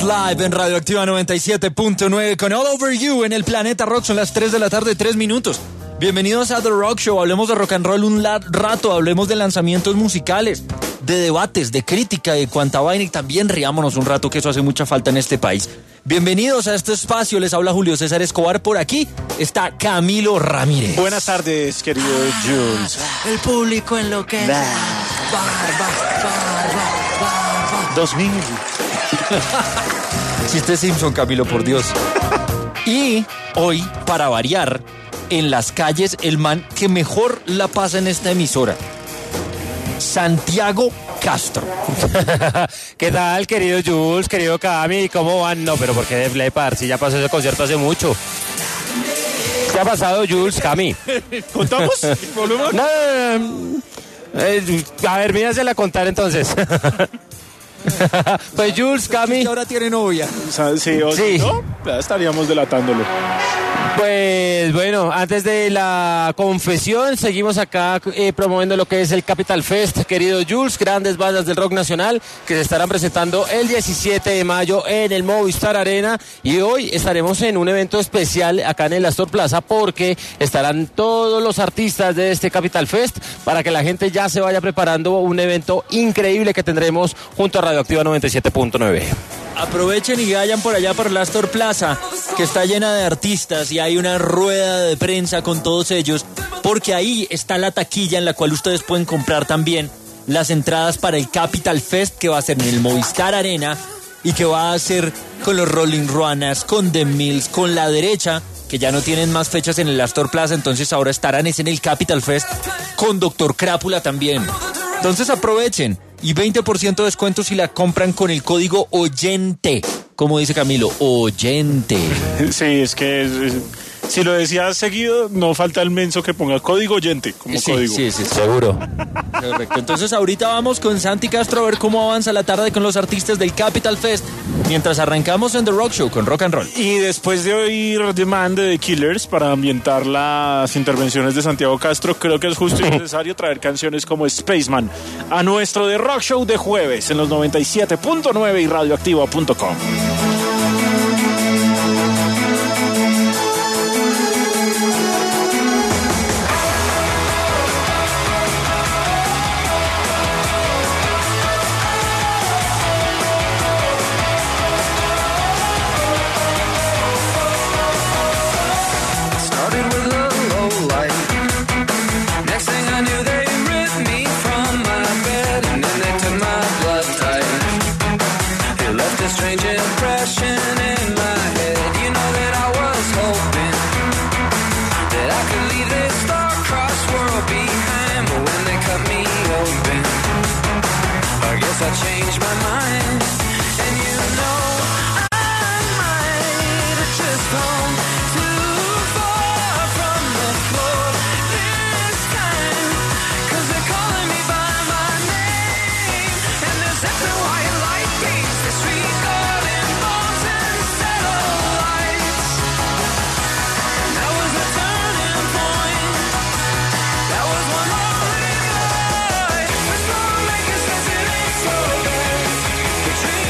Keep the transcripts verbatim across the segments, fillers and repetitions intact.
live en Radioactiva noventa y siete punto nueve con All Over You en el Planeta Rock. Son las tres de la tarde, tres minutos. Bienvenidos a The Rock Show. Hablemos de rock and roll un la- rato. Hablemos de lanzamientos musicales, de debates, de crítica, de cuanta vaina. Y también riámonos un rato, que eso hace mucha falta en este país. Bienvenidos a este espacio. Les habla Julio César Escobar. Por aquí está Camilo Ramírez. Buenas tardes, querido Jules. El público enloquece. Barba, barba, barba. Dos mil. Chiste Simpson, Camilo, por Dios. Y hoy, para variar, en las calles, el man que mejor la pasa en esta emisora, Santiago Castro. ¿Qué tal, querido Jules, querido Cami? ¿Cómo van? No, pero ¿por qué de Flepar? Si ya pasó ese concierto hace mucho. ¿Qué ha pasado, Jules, Cami? ¿Contamos? ¿Volvemos? No, no, no. Eh, a ver, mírasela a contar entonces. Pues Jules, Cami. Que ahora tiene novia. O sea, sí, o Sí. si no, ya estaríamos delatándolo. Pues bueno, antes de la confesión, seguimos acá eh, promoviendo lo que es el Capital Fest, querido Jules, grandes bandas del rock nacional que se estarán presentando el diecisiete de mayo en el Movistar Arena, y hoy estaremos en un evento especial acá en el Astor Plaza porque estarán todos los artistas de este Capital Fest para que la gente ya se vaya preparando un evento increíble que tendremos junto a Radioactiva noventa y siete punto nueve. Aprovechen y vayan por allá por la Astor Plaza, que está llena de artistas, y hay una rueda de prensa con todos ellos, porque ahí está la taquilla en la cual ustedes pueden comprar también las entradas para el Capital Fest, que va a ser en el Movistar Arena y que va a ser con los Rolling Ruanas, con The Mills, con La Derecha, que ya no tienen más fechas en el Astor Plaza, entonces ahora estarán es en el Capital Fest, con Doctor Crápula también. Entonces aprovechen, y veinte por ciento de descuento si la compran con el código OYENTE, como dice Camilo, OYENTE. Sí, es que es- si lo decías seguido, no falta el menso que ponga código oyente como Sí, código. sí, sí, sí. Seguro. Correcto. Entonces ahorita vamos con Santi Castro a ver cómo avanza la tarde con los artistas del Capital Fest, mientras arrancamos en The Rock Show con Rock and Roll. Y después de oír The Man de The Killers para ambientar las intervenciones de Santiago Castro, creo que es justo y necesario traer canciones como Spaceman a nuestro The Rock Show de jueves en los noventa y siete punto nueve y radioactiva punto com. Started with a low light. Next thing I knew, they ripped me from my bed, and then they took my blood type. It left a strange impression in my head. You know that I was hoping that I could leave this star-crossed world behind, but when they cut me open, I guess I changed my mind. And you know, I might have just gone too far from the floor this time, 'cause they're calling me by my name, and there's every white light paints the street garden balls and satellites. That was a turning point. That was one lonely night. It's not making sense, it ain't so bad. The dream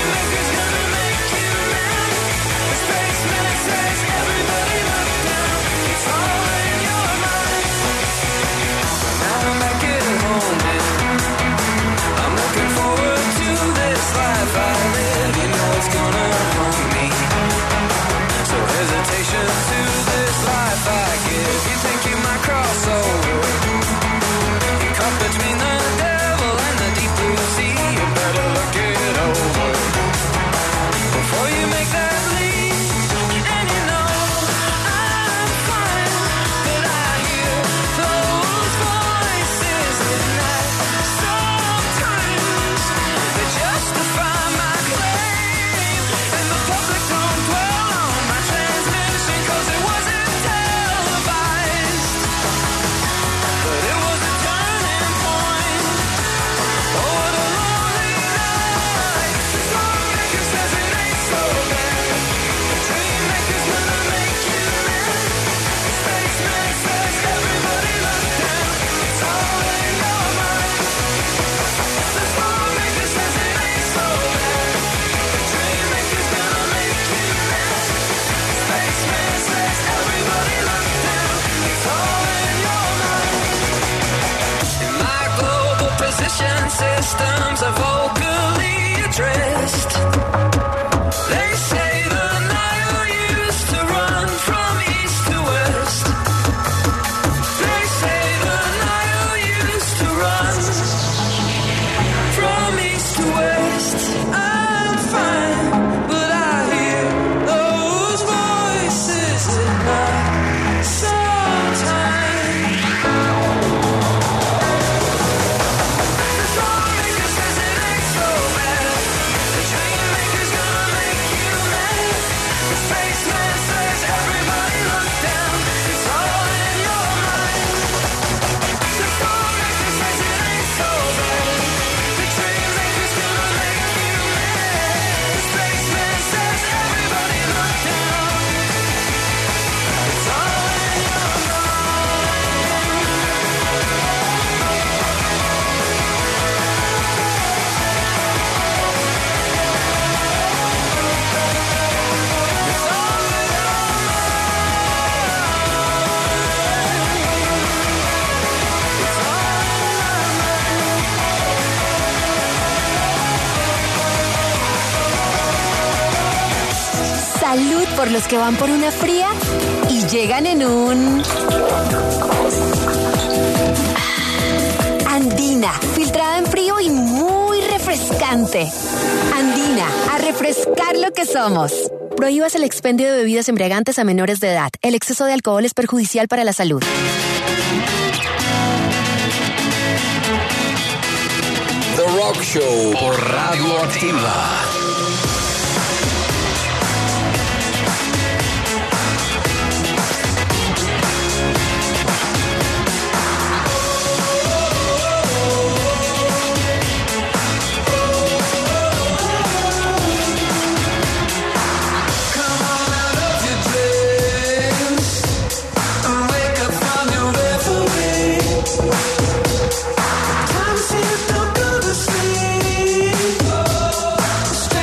systems are vocally addressed. They say the Nile used to run from east to west. They say the Nile used to run from east to west. I'm fine, but I hear those voices at night sometimes. The song maker says it ain't so bad. The dream maker's gonna make you mad. The spaceman says everybody look down. It's all in your mind. The song maker says it ain't so bad. The dream maker's gonna make you mad. The spaceman says everybody look down. It's all in your Salud por los que van por una fría y llegan en un... Andina, filtrada en frío y muy refrescante. Andina, a refrescar lo que somos. Prohíbas el expendio de bebidas embriagantes a menores de edad. El exceso de alcohol es perjudicial para la salud. The Rock Show por Radio Activa. Come on out of your dreams and wake up from your reverie. Time seems to go to sleep.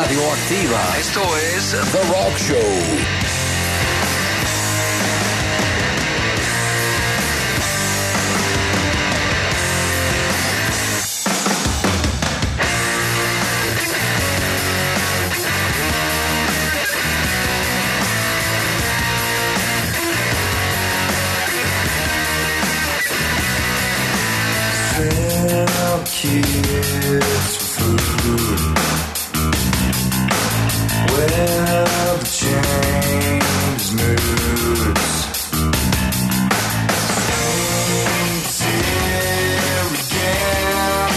Radioactiva. Esto es The Rock Show. Kids for food. Well, the change moods. Saints here again.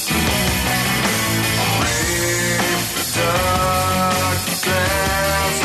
Rape the dark glass.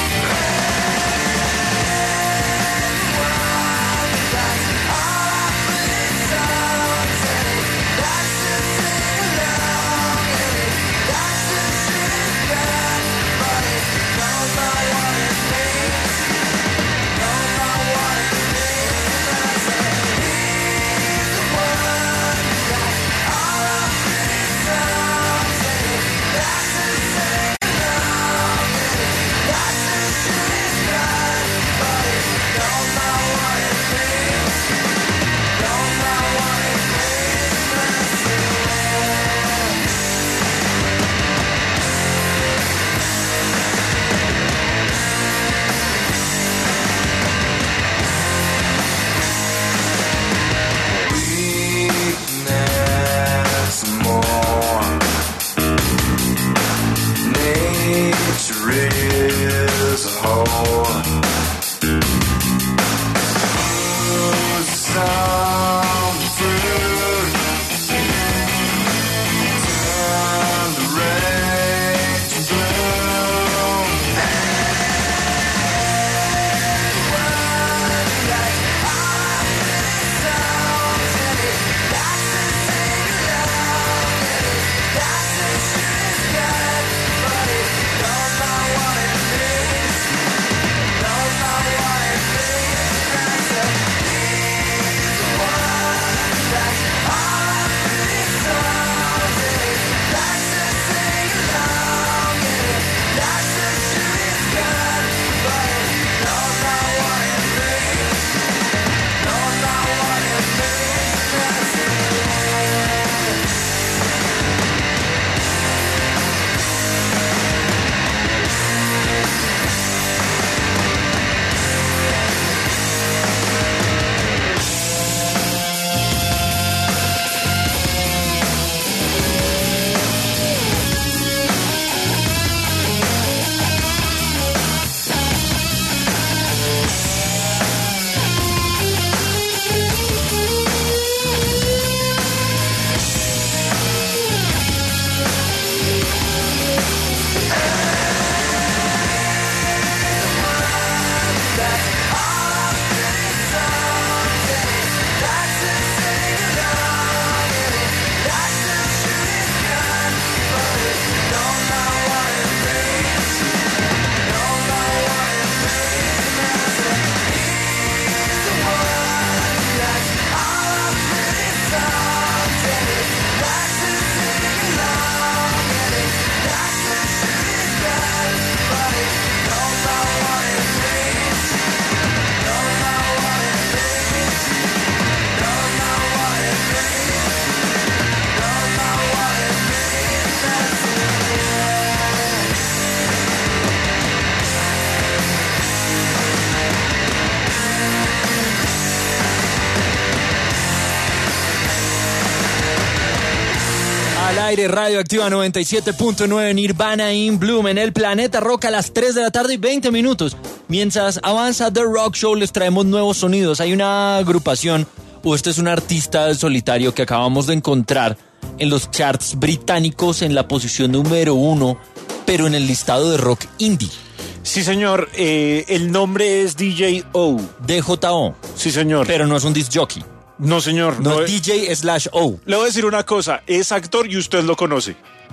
Al aire, Radioactiva noventa y siete punto nueve, Nirvana in Bloom en el Planeta Rock a las tres de la tarde y veinte minutos. Mientras avanza The Rock Show, les traemos nuevos sonidos. Hay una agrupación, o este es un artista solitario que acabamos de encontrar en los charts británicos en la posición número uno, pero en el listado de rock indie. Sí, señor. Eh, el nombre es D J O. D J O. Sí, señor. Pero no es un disc jockey. No, señor. No, no es D J slash O. Le voy a decir una cosa. Es actor y usted lo conoce.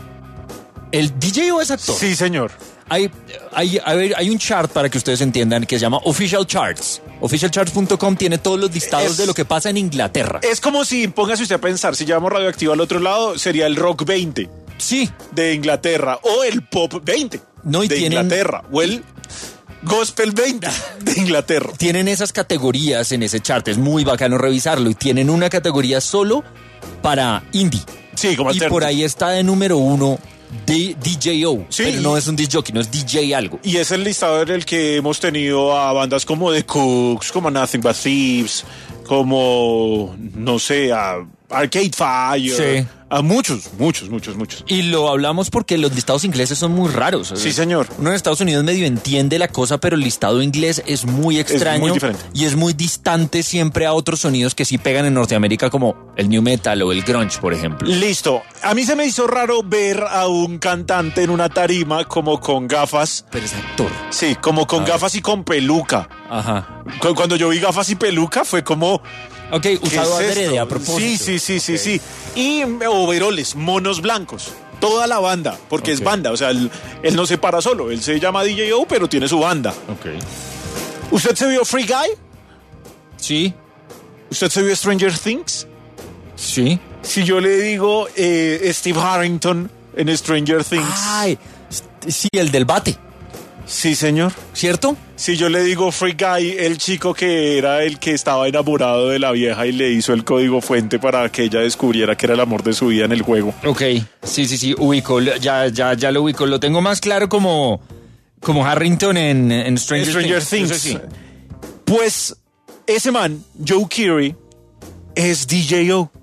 ¿El D J O es actor? Sí, señor. Hay, hay, a ver, hay un chart para que ustedes entiendan que se llama Official Charts. Official Charts punto com tiene todos los listados Es- de lo que pasa en Inglaterra. Es como si, póngase usted a pensar, si llevamos Radioactiva al otro lado, sería el Rock veinte. Sí. de Inglaterra, o el Pop veinte No, y de tienen- Inglaterra, o el Gospel veinte de Inglaterra. Tienen esas categorías en ese chart, es muy bacano revisarlo. Y tienen una categoría solo para indie. Sí, como Y alterno. por ahí está de número uno de D J O. Sí. Pero no es un disc jockey, no es D J algo. Y es el listado en el que hemos tenido a bandas como The Cooks, como Nothing But Thieves, como, no sé, a Arcade Fire, Sí. a muchos, muchos, muchos, muchos. Y lo hablamos porque los listados ingleses son muy raros. Sí, señor. Uno en Estados Unidos medio entiende la cosa, pero el listado inglés es muy extraño. muy diferente. Y es muy distante siempre a otros sonidos que sí pegan en Norteamérica, como el new metal o el grunge, por ejemplo. Listo. A mí se me hizo raro ver a un cantante en una tarima como con gafas. Pero es actor. Sí, como con Ah. gafas y con peluca. Ajá. Cu- Cuando yo vi gafas y peluca fue como... Ok, ¿qué usado es adrede esto? a propósito. Sí, sí, sí, sí, sí. Y mm, overoles, monos blancos. Toda la banda, porque es Ok. banda. O sea, él, él no se para solo. Él se llama D J O, pero tiene su banda. Ok. ¿Usted se vio Free Guy? Sí, ¿Usted se vio Stranger Things? sí. Si yo le digo eh, Steve Harrington en Stranger Things. Ay, sí, el del bate, Sí, señor. ¿cierto? Si yo le digo Free Guy, el chico que era el que estaba enamorado de la vieja y le hizo el código fuente para que ella descubriera que era el amor de su vida en el juego. Ok, sí, sí, sí, ubico, ya, ya, ya lo ubico. Lo tengo más claro como, como Harrington en, en Stranger, Stranger Things. Things. Eso sí. Pues ese man, Joe Keery, es D J O.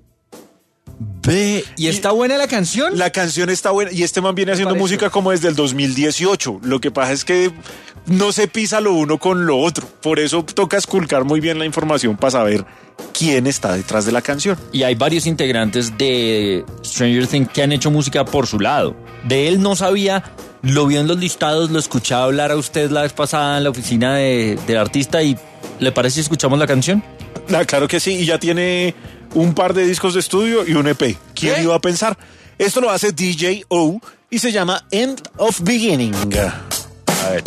Ve, ¿y está buena la canción? La canción está buena y este man viene haciendo parece? música como desde el dos mil dieciocho. Lo que pasa es que no se pisa lo uno con lo otro. Por eso toca esculcar muy bien la información para saber quién está detrás de la canción. Y hay varios integrantes de Stranger Things que han hecho música por su lado. De él no sabía, lo vio en los listados, lo escuchaba hablar a usted la vez pasada en la oficina de, del artista y ¿le parece si escuchamos la canción? Ah, claro que sí, y ya tiene un par de discos de estudio y un E P. ¿Quién ¿Qué? iba a pensar? Esto lo hace D J O y se llama End of Beginning. A ver.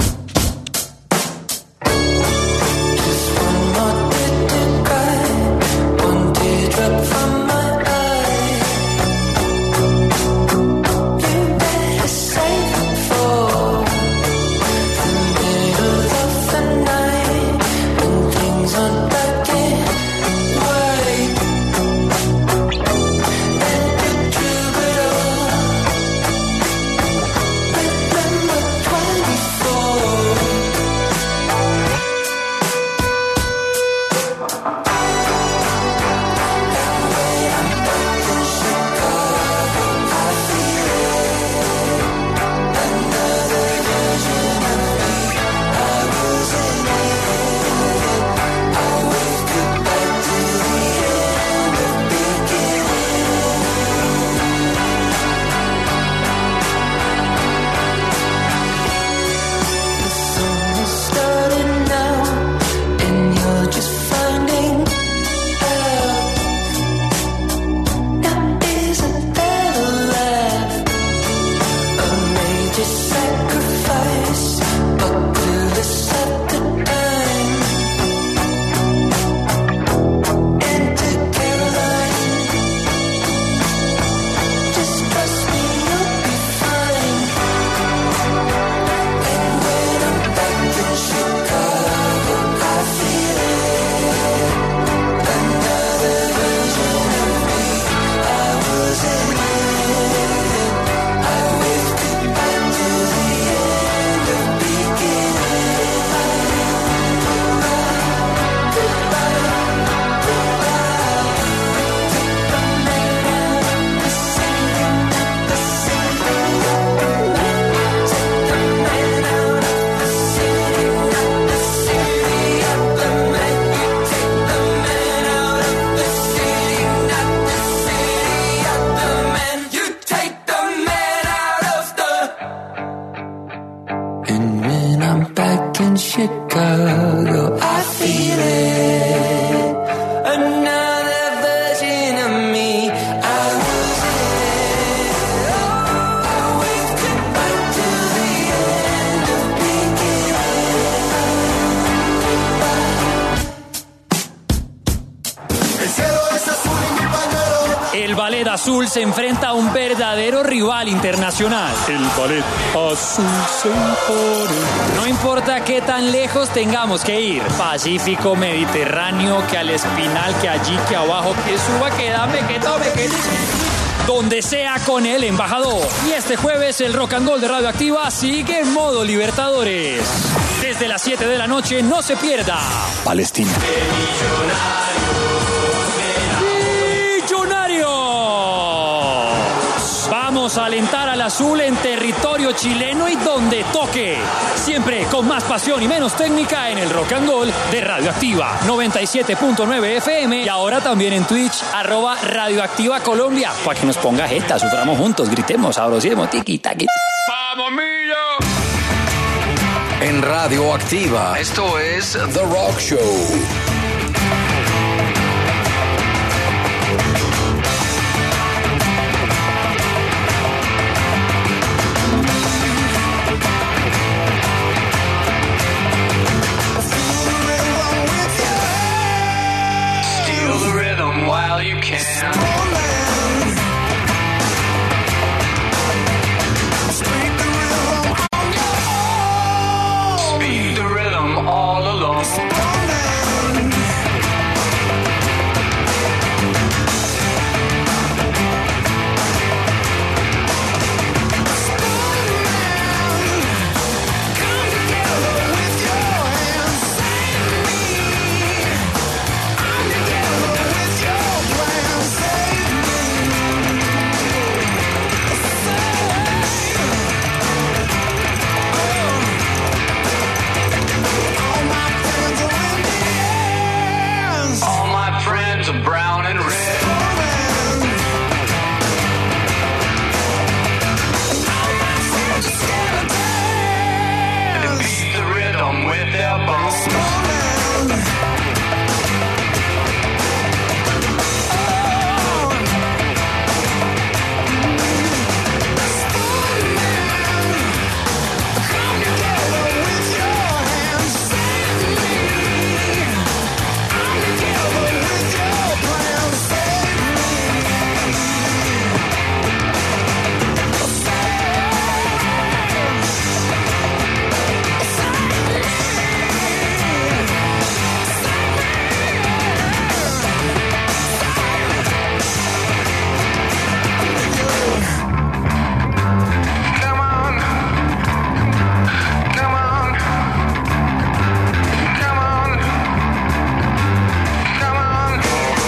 Chicago, I feel it. Another version of me. I was it. I waved goodbye to the end of beginning. El ballet azul se enfrenta a un verdadero rival internacional. El ballet azul se impone. No importa qué tan lejos tengamos que ir, Pacífico, Mediterráneo, que al Espinal, que allí, que abajo, que suba, que dame, que tome, que... donde sea con el embajador. Y este jueves el Rock and Roll de Radioactiva sigue en modo Libertadores. Desde las siete de la noche, no se pierda. Palestina. ¡Millonarios! Vamos a alentar al azul en territorio chileno y donde toque. Siempre con más pasión y menos técnica en el Rock and Roll de Radioactiva. noventa y siete punto nueve F M y ahora también en Twitch, arroba Radioactiva Colombia. Para que nos ponga jeta, suframos juntos, gritemos, sabrosemos, tiki, taqui. ¡Vamos, Millo! En Radioactiva. Esto es The Rock Show. Steal the rhythm while you can. Speed the rhythm all along. All my friends are brown and red. And they beat the rhythm with their bones. Come on. Come on. Come on. Come on.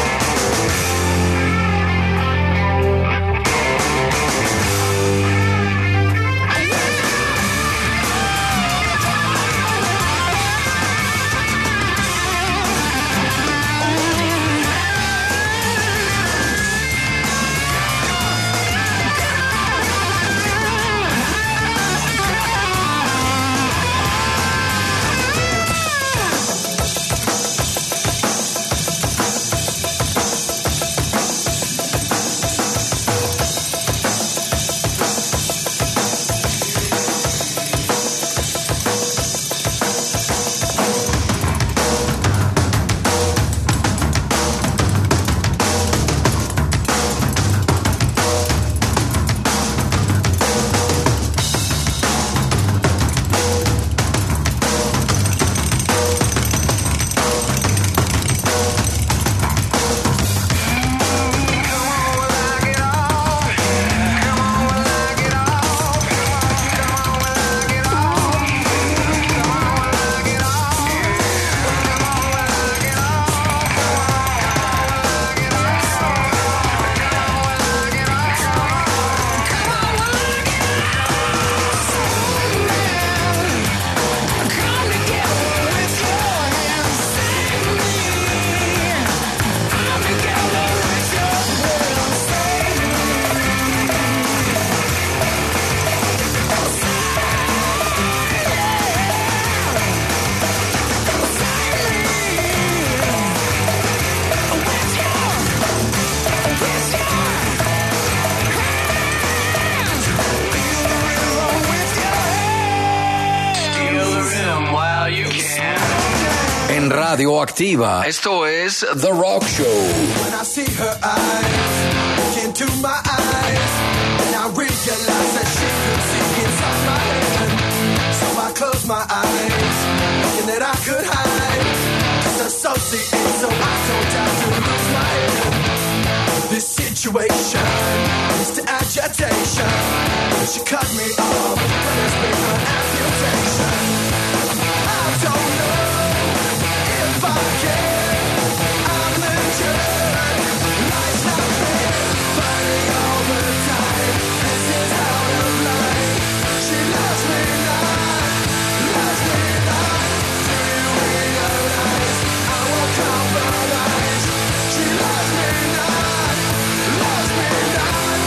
Steal the rhythm while you can. En Radioactiva. Esto es The Rock Show. When I see her eyes, look into my eyes, and I realized that she could see inside my head. So I closed my eyes, thinking that I could hide, disassociate so I don't have to lose my head. This situation leads to agitation. She cut me off, but it's been an amputation. I don't know if I can. I'm injured. Life's not fair. Fighting all the time. This is out of line. She loves me not, loves me not. Do you realize I won't compromise? She loves me not, loves me not.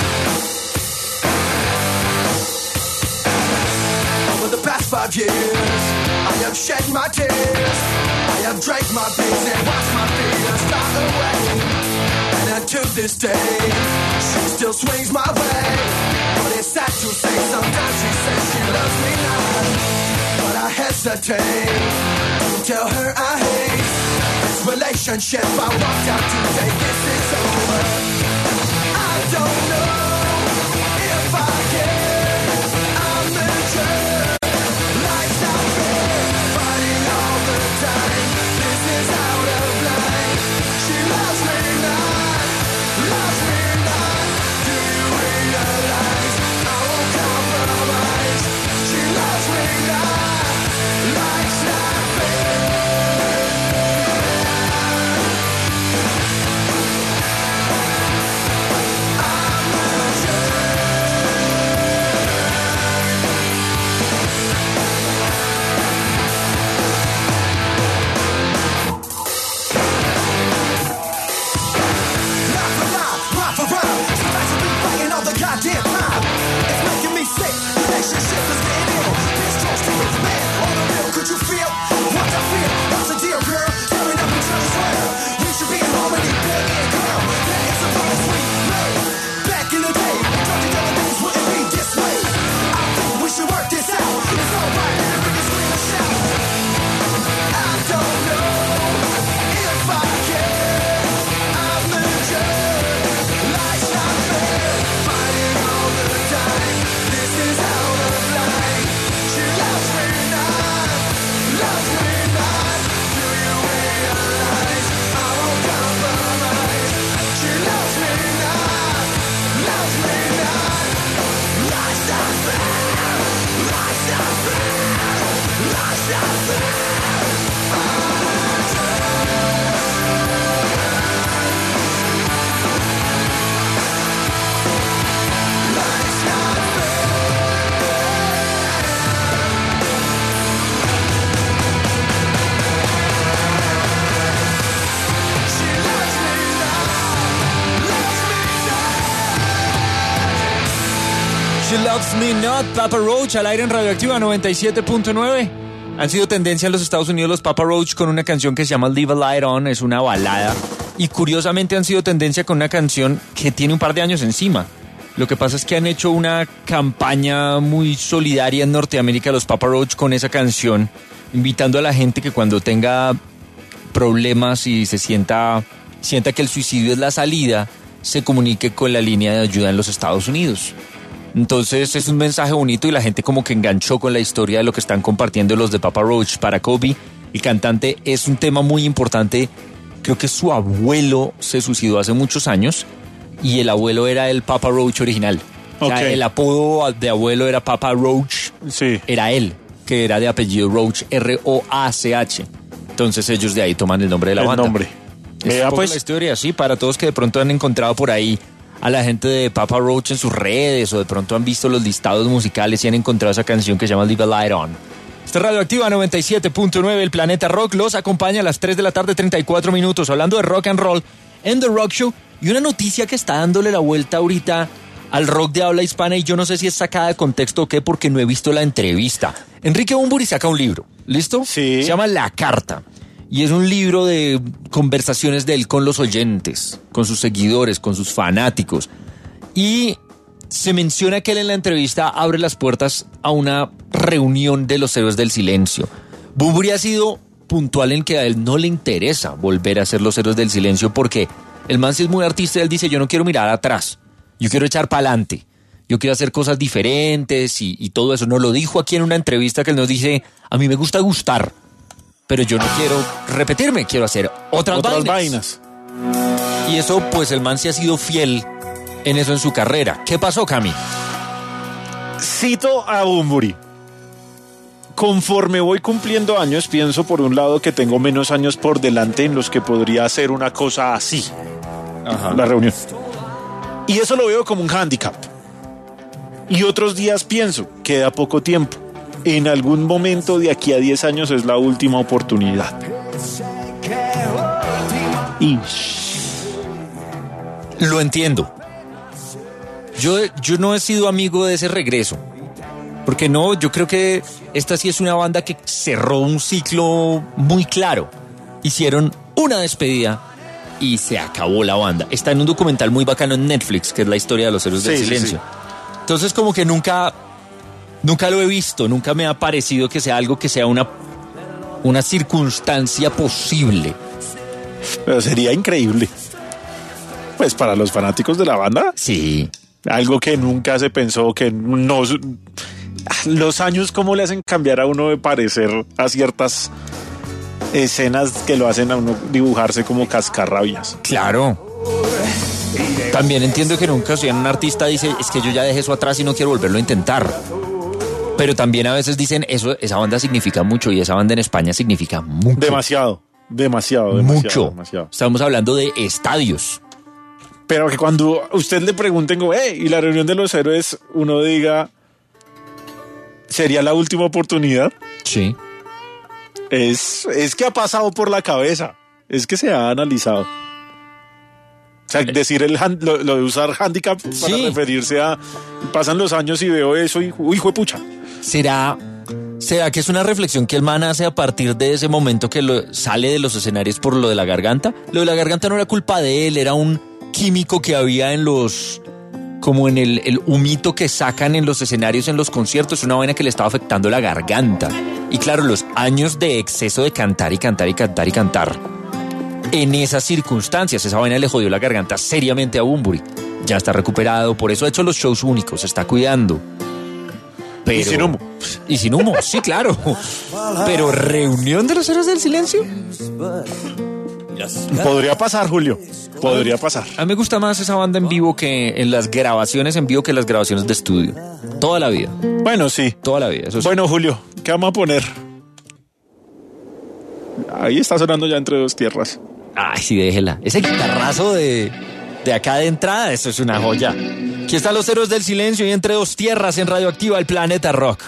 Over the past five years, I have shed my tears. I have drank my beers and watched my fears fly away. And until this day, she still swings my way. But it's sad to say, sometimes she says she loves me not. But I hesitate to tell her I hate this relationship. I walked out today, this is over. I don't know if I can. I'm injured. Life's not fair. Fighting all the time. This is out of line. She loves me not, loves me not. Do you realize I won't compromise? She loves me not. Life's not fair. Goddamn time, it's making me sick. Relationship is getting ill. This close to it, man. On the real, could you feel what I feel? What's the deal, girl? Tearing up each other's hair. We should be in harmony, baby and girl. That is a real sweet love. Back in the day, talking other things wouldn't be this way. I think we should work this out. It's alright, we can scream and shout. I don't know if I can. I'm injured. Life's not fair. Fighting all the time. This is out of line. She loves me not, loves me not. Do you realize I won't compromise? She loves me not, loves me not. Life's not fair. Life's not fair. Life's not fair. Life's not She loves me not, loves me not. She Loves Me Not, Papa Roach, al aire en Radioactiva noventa y siete punto nueve. Han sido tendencia en los Estados Unidos los Papa Roach con una canción que se llama Leave a Light On, es una balada. Y curiosamente han sido tendencia con una canción que tiene un par de años encima. Lo que pasa es que han hecho una campaña muy solidaria en Norteamérica los Papa Roach con esa canción, invitando a la gente que cuando tenga problemas y se sienta, sienta que el suicidio es la salida, se comunique con la línea de ayuda en los Estados Unidos. Entonces es un mensaje bonito y la gente como que enganchó con la historia de lo que están compartiendo los de Papa Roach. Para Kobe, el cantante, es un tema muy importante. Creo que su abuelo se suicidó hace muchos años y el abuelo era el Papa Roach original. O sea, Okay. el apodo de abuelo era Papa Roach. Sí. Era él, que era de apellido Roach, R O A C H. Entonces ellos de ahí toman el nombre de la El banda. nombre. Es Vea, un poco pues. la historia, sí, para todos que de pronto han encontrado por ahí a la gente de Papa Roach en sus redes o de pronto han visto los listados musicales y han encontrado esa canción que se llama Leave a Light On. Esta es Radioactiva noventa y siete punto nueve, el Planeta Rock los acompaña a las tres de la tarde, treinta y cuatro minutos, hablando de rock and roll en The Rock Show. Y una noticia que está dándole la vuelta ahorita al rock de habla hispana, y yo no sé si es sacada de contexto o qué, porque no he visto la entrevista. Enrique Bunbury saca un libro, ¿listo? Sí. Se llama La Carta. Y es un libro de conversaciones de él con los oyentes, con sus seguidores, con sus fanáticos. Y se menciona que él en la entrevista abre las puertas a una reunión de los héroes del silencio. Bunbury ha sido puntual en que a él no le interesa volver a ser los héroes del silencio porque El man sí es muy artista y él dice, yo no quiero mirar atrás, yo quiero echar para adelante, yo quiero hacer cosas diferentes y, y todo eso. Nos lo dijo aquí en una entrevista que él nos dice, a mí me gusta gustar, pero yo no quiero repetirme, quiero hacer otras, Otras vainas. vainas. Y eso, pues el man sí ha sido fiel en eso en su carrera. ¿Qué pasó, Cami? Cito a Bunbury. Conforme voy cumpliendo años, pienso por un lado que tengo menos años por delante en los que podría hacer una cosa así. Ajá. La reunión. Y eso lo veo como un hándicap. Y otros días pienso, queda poco tiempo. En algún momento de aquí a diez años es la última oportunidad. Y Lo entiendo. Yo, yo no he sido amigo de ese regreso. Porque no, yo creo que esta sí es una banda que cerró un ciclo muy claro. Hicieron una despedida y se acabó la banda. Está en un documental muy bacano en Netflix, que es la historia de los héroes del Sí, sí, silencio. sí. Entonces como que nunca, nunca lo he visto, nunca me ha parecido que sea algo que sea una, una circunstancia posible. pero sería increíble. Pues para los fanáticos de la banda, Sí. algo que nunca se pensó, que no... Los años, ¿cómo le hacen cambiar a uno de parecer a ciertas escenas que lo hacen a uno dibujarse como cascarrabias? Claro. También entiendo que nunca si un artista dice, es que yo ya dejé eso atrás y no quiero volverlo a intentar. Pero también a veces dicen, eso, esa banda significa mucho y esa banda en España significa mucho. Demasiado, demasiado, demasiado. mucho. demasiado. Estamos hablando de estadios. Pero que cuando usted le pregunten, como, hey, y la reunión de los héroes, uno diga, ¿sería la última oportunidad? Sí. Es, es que ha pasado por la cabeza, es que se ha analizado. O sea, decir el hand- lo, lo de usar handicap para Sí. referirse a, pasan los años y veo eso y, uy, hijo de pucha. ¿Será, ¿Será que es una reflexión que el man hace a partir de ese momento que lo, sale de los escenarios por lo de la garganta? Lo de la garganta no era culpa de él, era un químico que había en los... como en el, el humito que sacan en los escenarios, en los conciertos, una vaina que le estaba afectando la garganta. Y claro, los años de exceso de cantar y cantar y cantar y cantar. En esas circunstancias, esa vaina le jodió la garganta seriamente a Bunbury. Ya está recuperado, por eso ha hecho los shows únicos, se está cuidando. Pero, Y sin humo. Y sin humo, sí, claro. Pero reunión de los héroes del silencio. Podría pasar, Julio, podría pasar. A mí me gusta más esa banda en vivo que en las grabaciones en vivo que en las grabaciones de estudio. Toda la vida, Bueno, sí. toda la vida. Eso sí. Bueno, Julio, ¿qué vamos a poner? Ahí está sonando ya Entre Dos Tierras. Ay, sí, déjela. Ese guitarrazo de, de acá de entrada, eso es una joya. Aquí están los héroes del silencio y Entre Dos Tierras en Radioactiva, el Planeta Rock.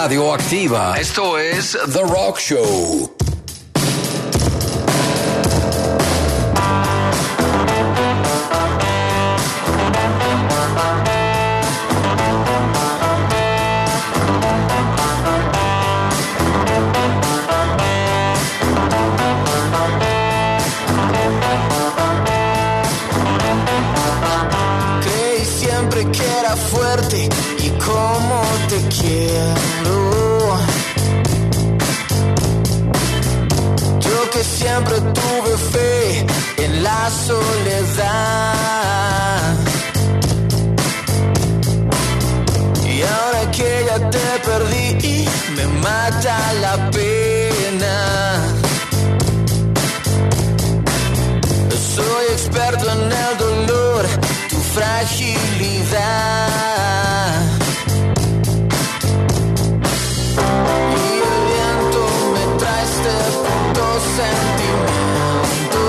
Radioactiva. Esto es The Rock Show. Creí siempre que era fuerte y cómo te quiero. Yo que siempre tuve fe en la soledad. Y ahora que ya te perdí, me mata la pena. Soy experto en el dolor, tu fragilidad. Y el viento me trae este puto sentimiento.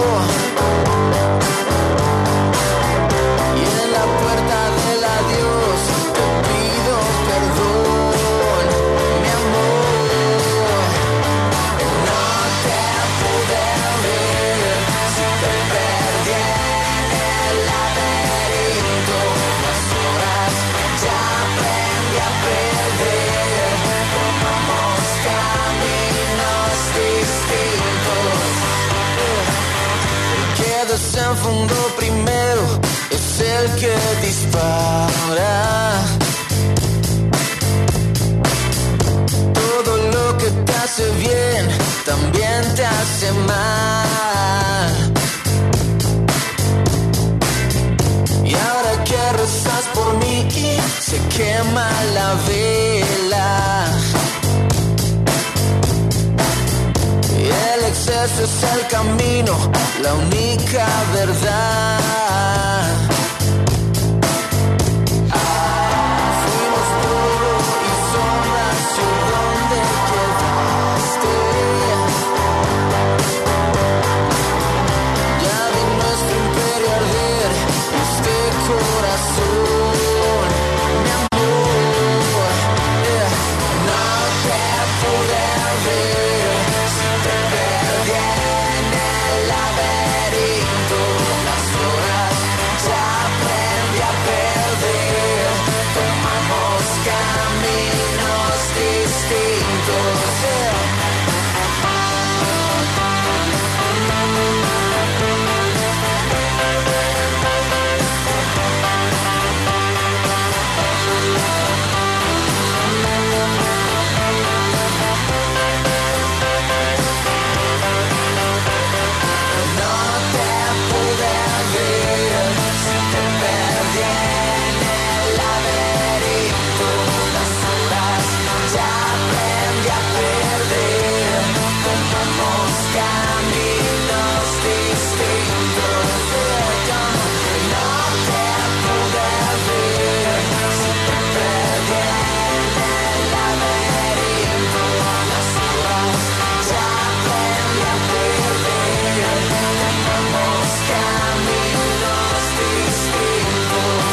Y en la puerta del adiós te pido perdón, mi amor. No te pude ver si te perdí en el laberinto. Las horas ya aprendí a perder. Tomamos caminos distintos. El que desenfundó primero es el que dispara. Todo lo que te hace bien también te hace mal. Y ahora que rezas por mí, se quema la vela. Y el exceso es el camino, la única verdad. Fuimos polvo y sombra, hacia donde quedaste. Ya vi nuestro imperio arder, este corazón, mi amor. Yeah. No te pude ver si te perdí en el laberinto. Las horas ya aprendí a perder. Tomamos caminos distintos. Yeah. No te pude ver si te perdí en el laberinto. Las horas ya aprendí a perder. Tomamos caminos distintos. No te pude ver si te perdí en el laberinto. Las horas ya aprendí a perder. Tomamos caminos distintos.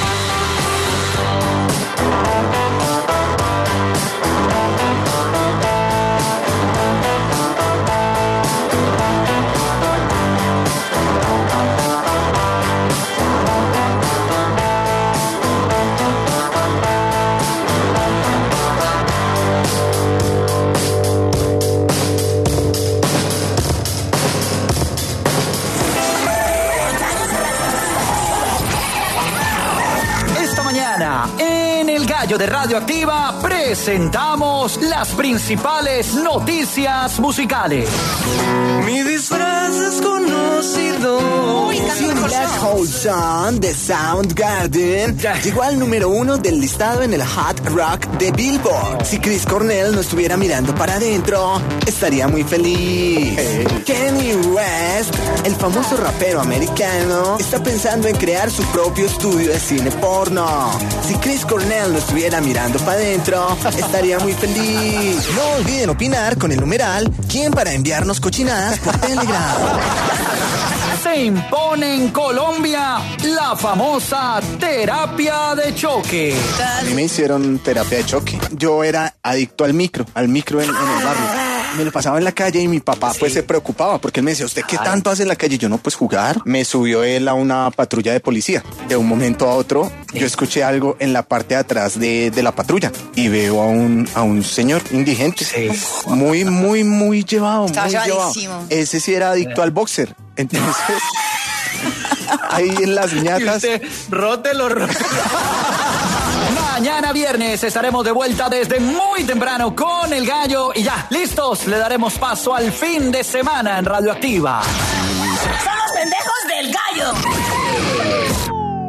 Esta mañana, en El Gallo de Radioactiva, presentamos las principales noticias musicales. Mi disfraz desconocido. Si un Black Hole Sun de Soundgarden llegó al número uno del listado en el Hot Rock de Billboard. Si Chris Cornell no estuviera mirando para adentro, estaría muy feliz. Kanye West, el famoso rapero americano, está pensando en crear su propio estudio de cine porno. Si Chris Cornell no estuviera mirando para adentro, estaría muy feliz. No olviden opinar con el numeral ¿Quién para enviarnos cochinadas por Telegram? Se impone en Colombia la famosa terapia de choque. A mí me hicieron terapia de choque. Yo era adicto al micro, al micro en, en el barrio. Me lo pasaba en la calle y mi papá pues se preocupaba porque él me decía, ¿usted qué tanto hace en la calle? Yo no, pues jugar. Me subió él a una patrulla de policía. De un momento a otro yo escuché algo en la parte de atrás de, de la patrulla y veo a un, a un señor indigente. Muy, muy, muy llevado. Estaba muy llevado. llevadísimo. Ese sí era adicto al boxer. Entonces, ahí en las ñatas. Rótelo, rótelo. Mañana viernes estaremos de vuelta desde muy temprano con El Gallo y ya, listos, le daremos paso al fin de semana en Radioactiva. ¡Son los pendejos del Gallo!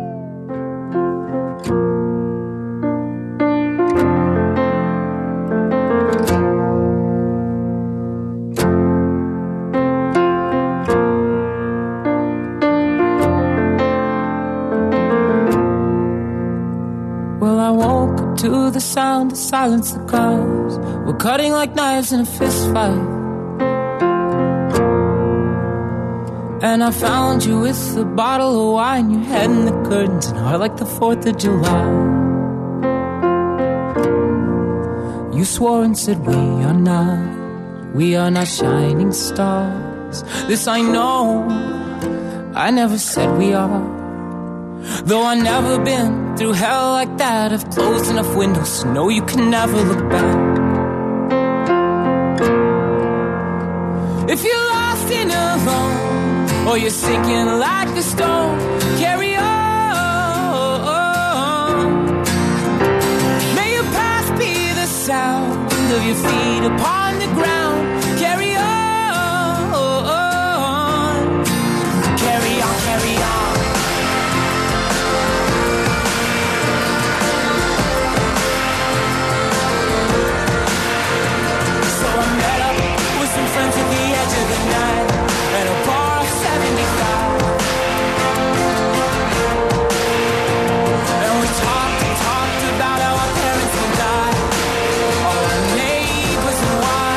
Well, I woke up to the sound of silence. The cars were cutting like knives in a fist fight. And I found you with a bottle of wine, your head in the curtains, and heart like the fourth of July. You swore and said we are not, we are not shining stars. This I know, I never said we are. Though I've never been through hell like that, I've closed enough windows to know you can never look back. If you're lost and alone, or you're sinking like a stone, carry on. May your past be the sound of your feet upon the ground. Carry on. Carry on, carry on. Friends at the edge of the night at a bar of seventy-five, and we talked and talked about how our parents will die, all our neighbors and why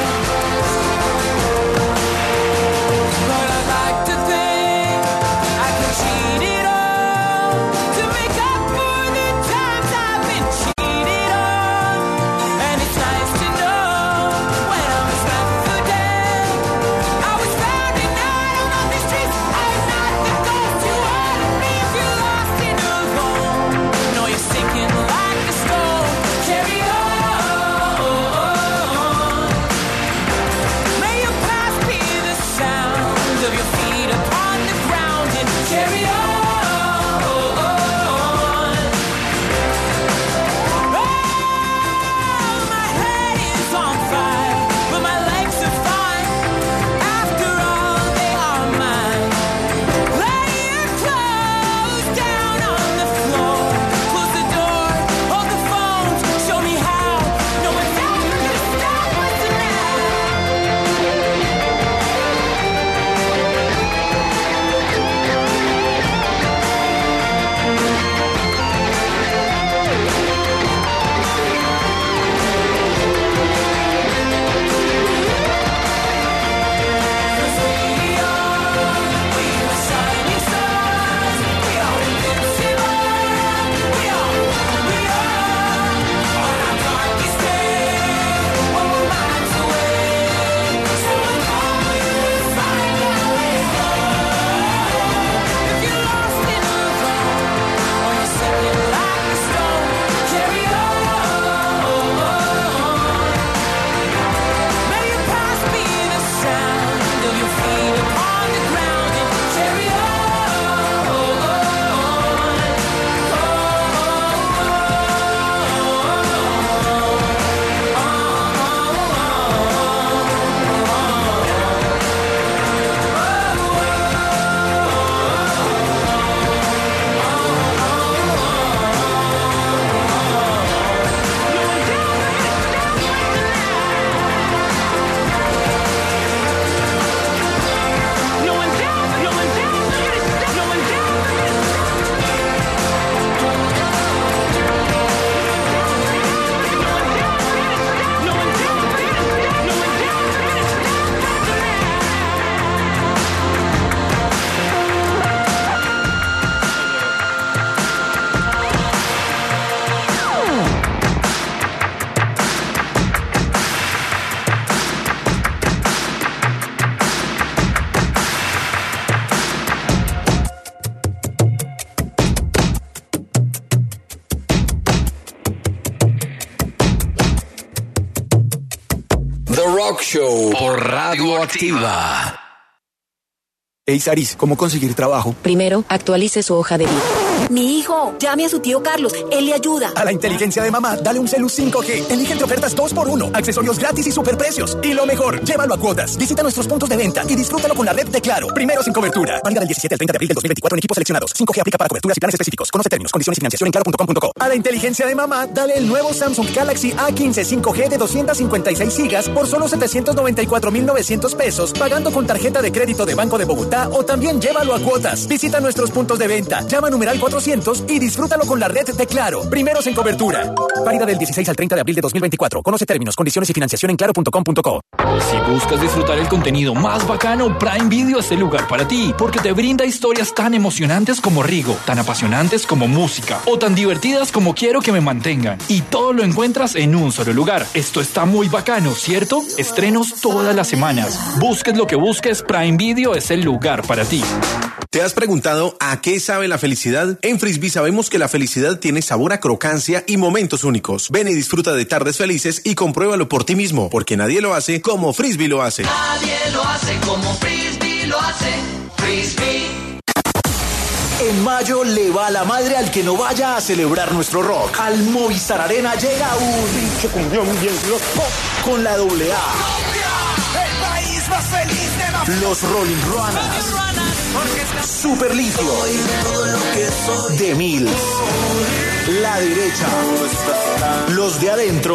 The Rock Show por Radio Activa. Hey, Saris, ¿cómo conseguir trabajo? Primero, actualice su hoja de vida. Mi hijo, llame a su tío Carlos, él le ayuda. A la inteligencia de mamá, dale un celu cinco G. Elige entre ofertas dos por uno, accesorios gratis y superprecios. Y lo mejor, llévalo a cuotas. Visita nuestros puntos de venta y disfrútalo con la red de Claro. Primero sin cobertura. Válida del diecisiete al treinta de abril del dos mil veinticuatro en equipos seleccionados. cinco G aplica para coberturas y planes específicos. Conoce términos, condiciones y financiación en claro punto com punto co. A la inteligencia de mamá, dale el nuevo Samsung Galaxy A quince cinco G de doscientas cincuenta y seis gigas por solo setecientos noventa y cuatro mil novecientos pesos, pagando con tarjeta de crédito de Banco de Bogotá o también llévalo a cuotas. Visita nuestros puntos de venta. Llama numeral cuatrocientos y disfrútalo con la red de Claro. Primeros en cobertura. Válida del dieciséis al treinta de abril de dos mil veinticuatro. Conoce términos, condiciones y financiación en claro punto com punto co. Si buscas disfrutar el contenido más bacano, Prime Video es el lugar para ti, porque te brinda historias tan emocionantes como Rigo, tan apasionantes como música, o tan divertidas como Quiero que me mantengan. Y todo lo encuentras en un solo lugar. Esto está muy bacano, ¿cierto? Estrenos todas las semanas. Busques lo que busques, Prime Video es el lugar para ti. ¿Te has preguntado a qué sabe la felicidad? En Frisbee sabemos que la felicidad tiene sabor a crocancia y momentos únicos. Ven y disfruta de tardes felices y compruébalo por ti mismo, porque nadie lo hace como Frisbee lo hace. Nadie lo hace como Frisbee lo hace. Frisbee. En mayo le va la madre al que no vaya a celebrar nuestro rock. Al Movistar Arena llega un bien loco con la doble A. El país más feliz de la... Los Rolling Ruanas, Super Litio, The Mills, La Derecha, Los de Adentro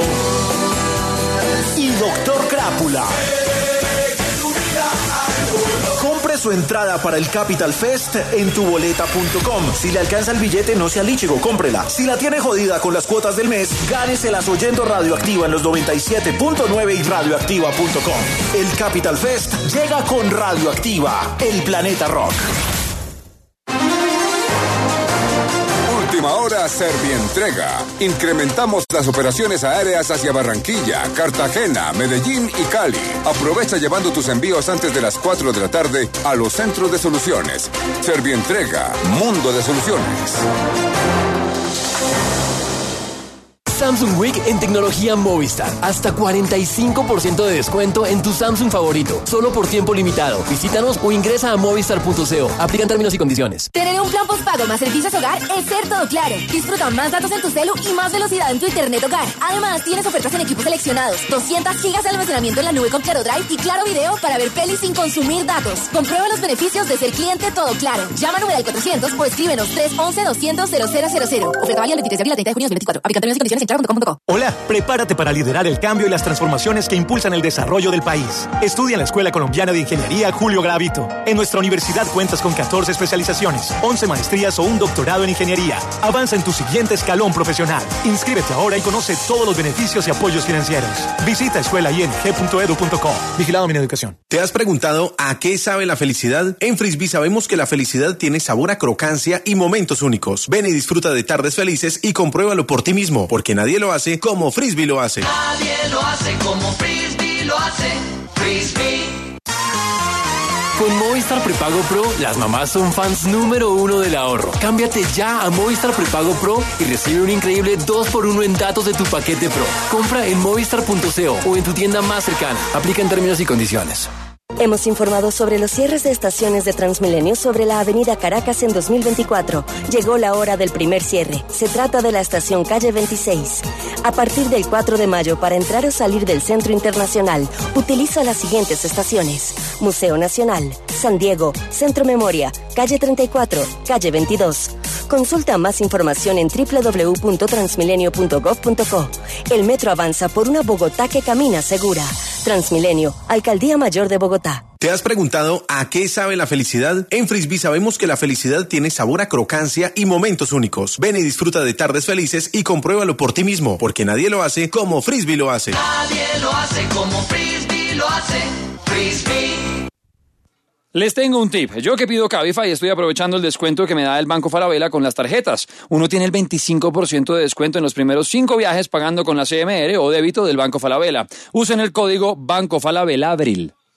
y Doctor Crápula. Compre su entrada para el Capital Fest en tu boleta punto com. Si le alcanza el billete, no sea líchigo, cómprela. Si la tiene jodida con las cuotas del mes, gáneselas oyendo Radioactiva en los noventa y siete punto nueve y radioactiva punto com. El Capital Fest llega con Radioactiva, el planeta rock. Última hora Servientrega. Incrementamos las operaciones aéreas hacia Barranquilla, Cartagena, Medellín y Cali. Aprovecha llevando tus envíos antes de las cuatro de la tarde a los centros de soluciones. Servientrega, mundo de soluciones. Samsung Week en tecnología Movistar. Hasta cuarenta y cinco por ciento de descuento en tu Samsung favorito. Solo por tiempo limitado. Visítanos o ingresa a movistar punto co. Aplican términos y condiciones. Tener un plan postpago más servicios hogar es ser todo claro. Disfruta más datos en tu celu y más velocidad en tu internet hogar. Además, tienes ofertas en equipos seleccionados. doscientas gigas de almacenamiento en la nube con Claro Drive y Claro Video para ver pelis sin consumir datos. Comprueba los beneficios de ser cliente todo claro. Llama a numeral cuatrocientos o escríbenos tres once doscientos cero cero cero cero. Oferta válida el veintitrés de abril al treinta de junio de dos mil veinticuatro. Aplican términos y condiciones en claro punto com punto co. Hola, prepárate para liderar el cambio y las transformaciones que impulsan el desarrollo del país. Estudia en la Escuela Colombiana de Ingeniería Julio Gravito. En nuestra universidad cuentas con catorce especializaciones, once maestrías o un doctorado en ingeniería. Avanza en tu siguiente escalón profesional. Inscríbete ahora y conoce todos los beneficios y apoyos financieros. Visita escuela i n g punto edu punto co. Vigilado Mineducación. ¿Te has preguntado a qué sabe la felicidad? En Frisbee sabemos que la felicidad tiene sabor a crocancia y momentos únicos. Ven y disfruta de tardes felices y compruébalo por ti mismo, porque nadie lo hace como Frisbee lo hace. Nadie lo hace como Frisbee lo hace. Frisbee. Con Movistar Prepago Pro, las mamás son fans número uno del ahorro. Cámbiate ya a Movistar Prepago Pro y recibe un increíble dos por uno en datos de tu paquete Pro. Compra en movistar punto co o en tu tienda más cercana. Aplica en términos y condiciones. Hemos informado sobre los cierres de estaciones de Transmilenio sobre la avenida Caracas en dos mil veinticuatro. Llegó la hora del primer cierre. Se trata de la estación calle veintiséis. A partir del cuatro de mayo, para entrar o salir del Centro Internacional, utiliza las siguientes estaciones: Museo Nacional, San Diego, Centro Memoria, calle treinta y cuatro, calle veintidós. Consulta más información en doble u doble u doble u punto transmilenio punto gov punto co. El metro avanza por una Bogotá que camina segura. Transmilenio, Alcaldía Mayor de Bogotá. ¿Te has preguntado a qué sabe la felicidad? En Frisbee sabemos que la felicidad tiene sabor a crocancia y momentos únicos. Ven y disfruta de tardes felices y compruébalo por ti mismo, porque nadie lo hace como Frisbee lo hace. Nadie lo hace como Frisbee lo hace. Frisbee. Les tengo un tip. Yo que pido Cabify estoy aprovechando el descuento que me da el Banco Falabella con las tarjetas. Uno tiene el veinticinco por ciento de descuento en los primeros cinco viajes pagando con la C M R o débito del Banco Falabella. Usen el código Banco Falabella Abril.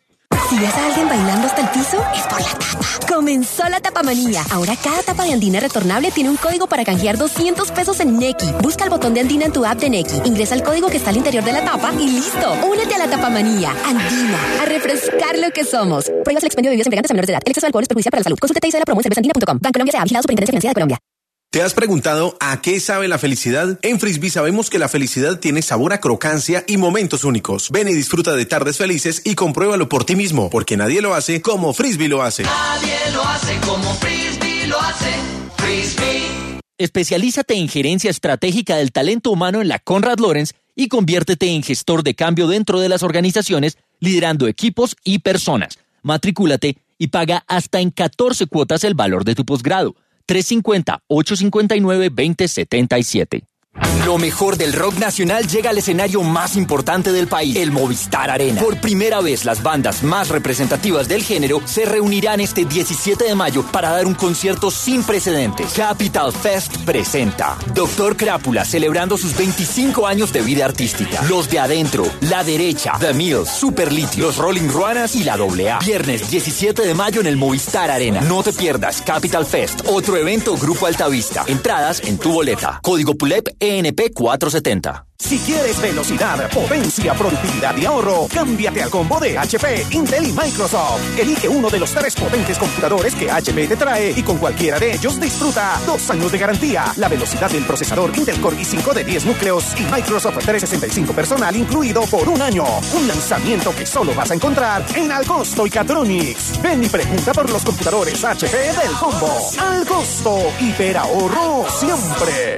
Si ves a alguien bailando hasta el piso, es por la tapa. Comenzó la tapamanía. Ahora cada tapa de Andina retornable tiene un código para canjear doscientos pesos en Nequi. Busca el botón de Andina en tu app de Nequi. Ingresa el código que está al interior de la tapa y listo. Únete a la tapamanía. Andina, a refrescar lo que somos. Prohíbas el expendio de bebidas embriagantes a menores de edad. El exceso de alcohol es perjudicial para la salud. Consulte T I C de la promo en cerveza andina punto com. Bancolombia S A, vigilado Superintendencia Financiera de Colombia. ¿Te has preguntado a qué sabe la felicidad? En Frisbee sabemos que la felicidad tiene sabor a crocancia y momentos únicos. Ven y disfruta de tardes felices y compruébalo por ti mismo, porque nadie lo hace como Frisbee lo hace. Nadie lo hace como Frisbee lo hace. Frisbee. Especialízate en gerencia estratégica del talento humano en la Conrad Lorenz y conviértete en gestor de cambio dentro de las organizaciones, liderando equipos y personas. Matricúlate y paga hasta en catorce cuotas el valor de tu posgrado. tres cinco cero, ocho cinco nueve, dos cero siete siete. Lo mejor del rock nacional llega al escenario más importante del país, el Movistar Arena. Por primera vez, las bandas más representativas del género se reunirán este diecisiete de mayo para dar un concierto sin precedentes. Capital Fest presenta Doctor Crápula, celebrando sus veinticinco años de vida artística. Los de Adentro, La Derecha, The Mills, Super Litio, Los Rolling Ruanas y la doble A. Viernes diecisiete de mayo en el Movistar Arena. No te pierdas Capital Fest, otro evento Grupo Altavista. Entradas en tu boleta. Código P U L E P E N P cuatrocientos setenta. Si quieres velocidad, potencia, productividad y ahorro, cámbiate al combo de H P, Intel y Microsoft. Elige uno de los tres potentes computadores que H P te trae y con cualquiera de ellos disfruta dos años de garantía, la velocidad del procesador Intel Core i cinco de diez núcleos y Microsoft trescientos sesenta y cinco personal incluido por un año. Un lanzamiento que solo vas a encontrar en Alcosto y Catronics. Ven y pregunta por los computadores H P del combo. Alcosto, hiperahorro siempre.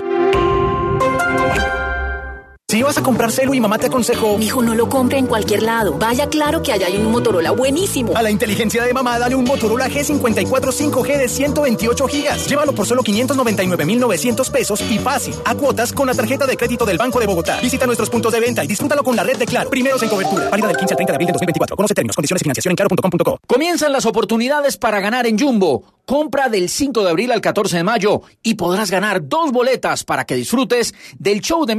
Si vas a comprar celu y mamá te aconsejó, Mijo, no lo compre en cualquier lado. Vaya claro que allá hay un Motorola buenísimo. A la inteligencia de mamá, dale un Motorola G cincuenta y cuatro cinco G de ciento veintiocho gigas. Llévalo por solo quinientos noventa y nueve mil novecientos pesos y fácil, a cuotas con la tarjeta de crédito del Banco de Bogotá. Visita nuestros puntos de venta y disfrútalo con la red de Claro. Primeros en cobertura. Válida del quince al treinta de abril del dos mil veinticuatro. Conoce términos, condiciones y financiación en claro punto com punto co. Comienzan las oportunidades para ganar en Jumbo. Compra del cinco de abril al catorce de mayo y podrás ganar dos boletas para que disfrutes del show de